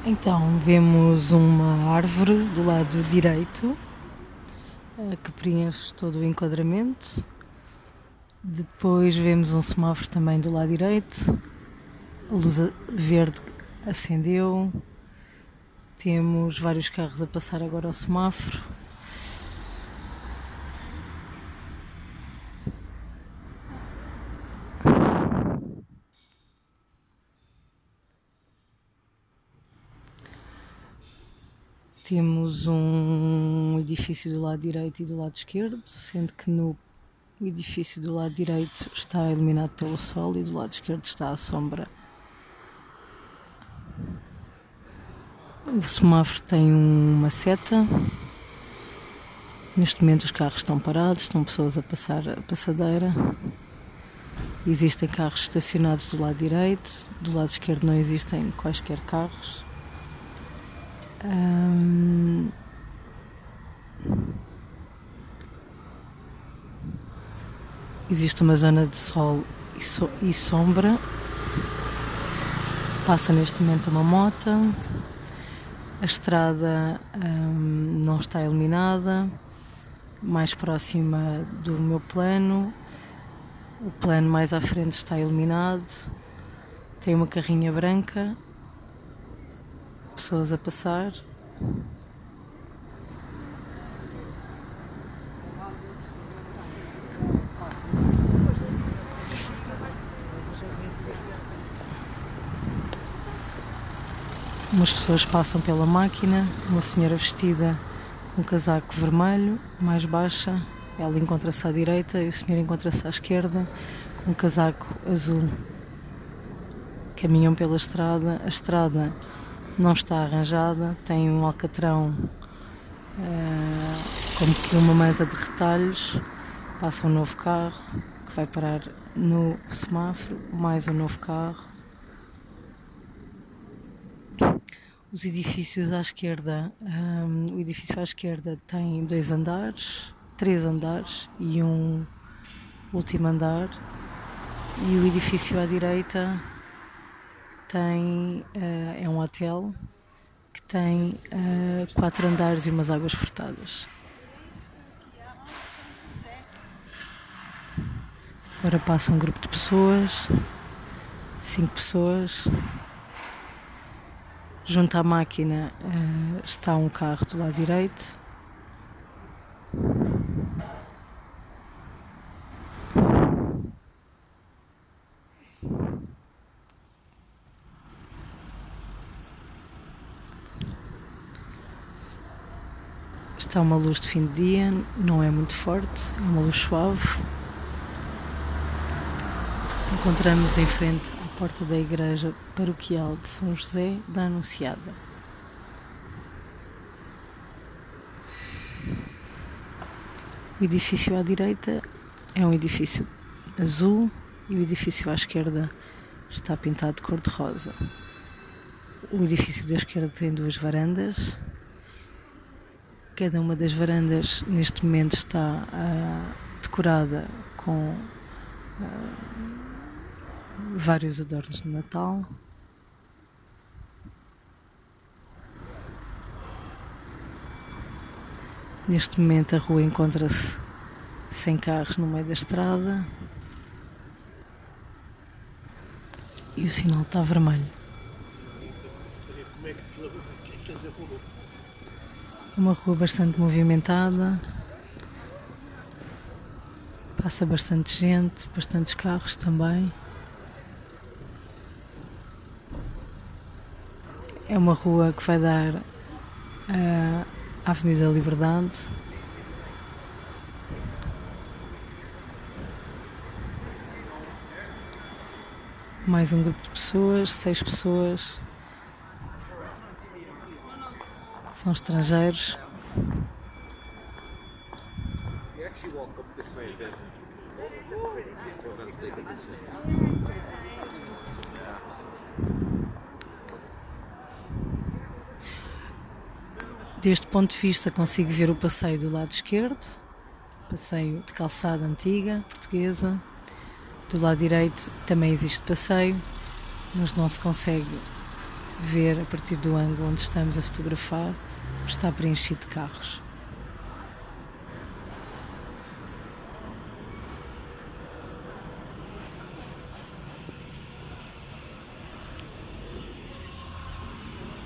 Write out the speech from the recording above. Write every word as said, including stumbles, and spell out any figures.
Então, vemos uma árvore do lado direito, eh, que preenche todo o enquadramento. Depois vemos um semáforo também do lado direito. A luz a- verde acendeu. Temos vários carros a passar agora ao semáforo. Temos um edifício do lado direito e do lado esquerdo, sendo que no edifício do lado direito está iluminado pelo sol e do lado esquerdo está a sombra. O semáforo tem uma seta. Neste momento os carros estão parados, estão pessoas a passar a passadeira. Existem carros estacionados do lado direito, do lado esquerdo não existem quaisquer carros. Hum... Existe uma zona de sol e, so- e sombra. Passa neste momento uma moto. A estrada hum, não está iluminada. Mais próxima do meu plano. O plano mais à frente está iluminado. Tem uma carrinha branca. Pessoas a passar. Umas pessoas passam pela máquina. Uma senhora vestida com um casaco vermelho, mais baixa. Ela encontra-se à direita e o senhor encontra-se à esquerda com um casaco azul. Caminham pela estrada. A estrada não está arranjada, tem um alcatrão uh, como que uma manta de retalhos. Passa um novo carro que vai parar no semáforo, mais um novo carro. Os edifícios à esquerda, um, o edifício à esquerda tem dois andares, três andares e um último andar. E o edifício à direita tem, uh, é um hotel que tem uh, quatro andares e umas águas furtadas. Agora passa um grupo de pessoas, cinco pessoas. Junto à máquina uh, está um carro do lado direito. Está uma luz de fim de dia, não é muito forte, é uma luz suave. Encontramos em frente à porta da igreja paroquial de São José da Anunciada. O edifício à direita é um edifício azul e o edifício à esquerda está pintado de cor-de-rosa. O edifício da esquerda tem duas varandas. Cada uma das varandas neste momento está uh, decorada com uh, vários adornos de Natal. Neste momento a rua encontra-se sem carros no meio da estrada e o sinal está vermelho. É uma rua bastante movimentada, passa bastante gente, bastantes carros também. É uma rua que vai dar uh, à Avenida Liberdade. Mais um grupo de pessoas, seis pessoas. São estrangeiros. Deste ponto de vista consigo ver o passeio do lado esquerdo, passeio de calçada antiga, portuguesa. Do lado direito também existe passeio, mas não se consegue ver a partir do ângulo onde estamos a fotografar, está preenchido de carros.